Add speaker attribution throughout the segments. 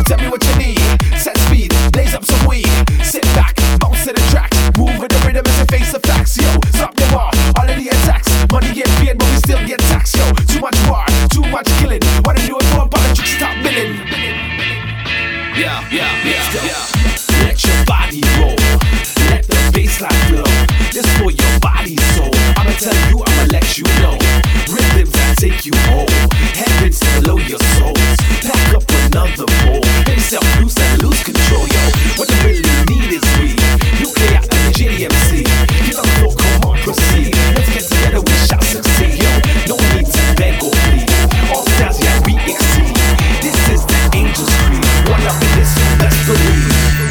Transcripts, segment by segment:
Speaker 1: Tell me what you need. Set speed, blaze up some weed. Sit back, bounce to the track. Move with the rhythm as you face the facts. Yo, stop the war, all of the attacks. Money get paid, but we still get taxed. Yo, too much war, too much killing. What I do is one politics, stop billing. Yeah. Let your body roll. Let the bassline flow. This for your body soul. I'ma tell you, I'ma let you know. Rhythms that take you home. Heavens below your souls. Pack up another bowl. Make yourself loose and lose control, yo. What you really need is we. Nuclear and JMC. Get on the floor, come on, proceed. Let's get together, we shall succeed, yo. No need to beg or plead. All stars, yeah, we exceed. This is the Angel's Creed. One up in this, let's believe.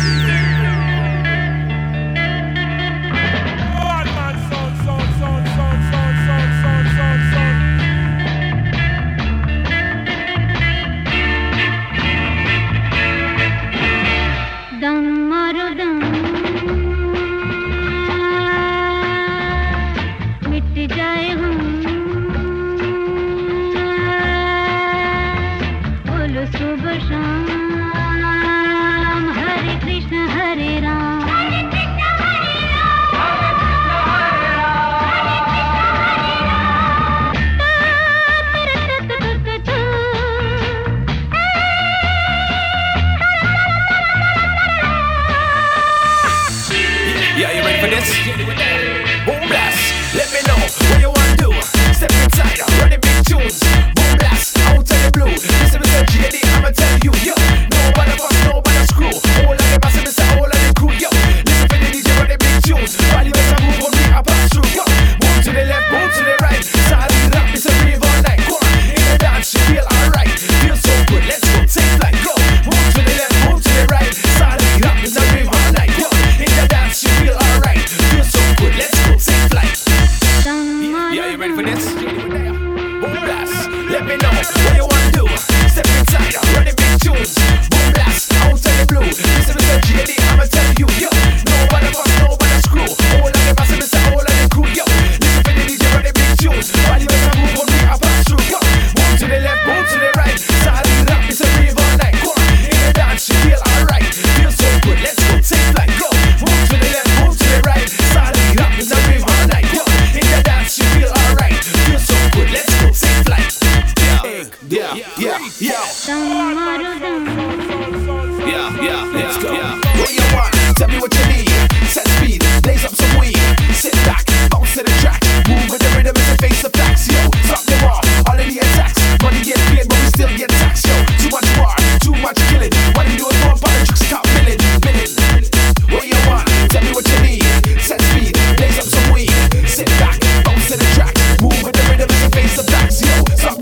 Speaker 1: For this, boom blast. Let me know what you want to do. Step inside, running big tunes. Boom blast, out of the blue. Listen to the GD, I'ma tell you, yo. Nobody fuss, nobody screw. All of the massive, it's all of the crew, yo. Listen for the DJ running big tunes. While you better move on me, I pass through, yo. Move to the left, move to the right. Side rap, it's a river night. Go on, in the dance, you feel alright. Feel so good, let's go, take flight, go. Move to the left, move to the right. Side rap, it's a river night. Go on, in the dance, you feel alright. Feel so good, let's go, take flight. Yeah, you ready for this? Boom blast, let me know what you want to do. Step inside, running big tunes. Boom blast, out of the blue. Listen to the GD, I'ma tell you, yo. Nobody fuss, nobody screw. All of the massive, it's all of the crew, yo. Listen for the DJ running big tunes. While you better move on me, I pass through, yo. Move to the left, move to the right. Side rap, it's a river night. Go on, in the dance, you feel alright. Feel so good, let's go, take flight, go. Move to the left, move to the right. Side rap, it's a river night. Go on, in the dance, you feel alright. Feel so good, let's go, take flight. Yeah. Let's go. What you want? Tell me what you need. Set speed, blaze up some weed. Sit back, bounce to the track. Move with the rhythm as you face the facts. Yo, stop the war, all of the attacks. Money get paid, but we still get taxed. Yo, too much war, too much killing. What you do is more politics, stop billing. What you want? Tell me what you need. Set speed, blaze up some weed. Sit back, bounce to the track. Move with the rhythm as you face the facts. Yo, stop